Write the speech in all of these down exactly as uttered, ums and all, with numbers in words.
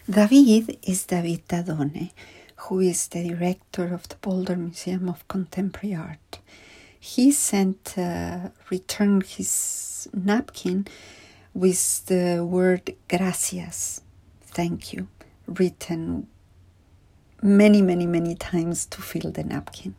David is David Dadone, who is the director of the Boulder Museum of Contemporary Art. He sent, uh, returned his napkin with the word gracias, thank you, written many, many, many times to fill the napkin.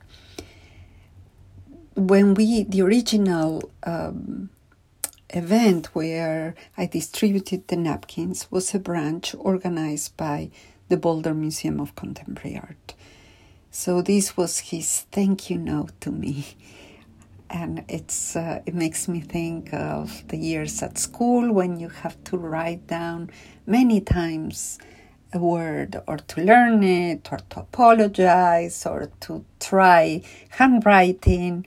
When we, the original um, event where I distributed the napkins was a branch organized by the Boulder Museum of Contemporary Art. So this was his thank you note to me. And it's uh, it makes me think of the years at school when you have to write down many times a word, or to learn it, or to apologize, or to try handwriting.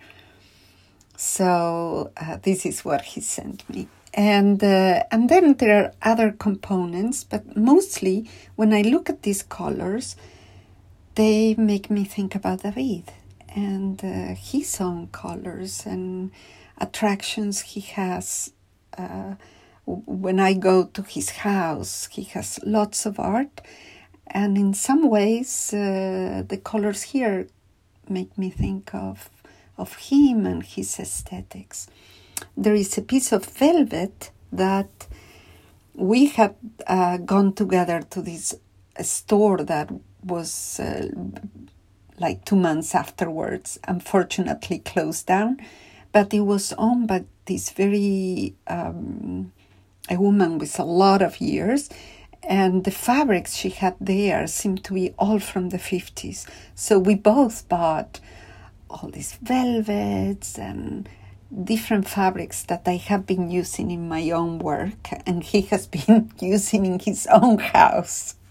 So uh, this is what he sent me. And uh, and then there are other components, but mostly when I look at these colors, they make me think about David and uh, his own colors and attractions he has. Uh, when I go to his house, he has lots of art, and in some ways uh, the colors here make me think of of him and his aesthetics. There is a piece of velvet that we had uh, gone together to this store that was uh, like two months afterwards, unfortunately closed down, but it was owned by this very, um, a woman with a lot of years, and the fabrics she had there seemed to be all from the fifties. So we both bought all these velvets and different fabrics that I have been using in my own work, and he has been using in his own house.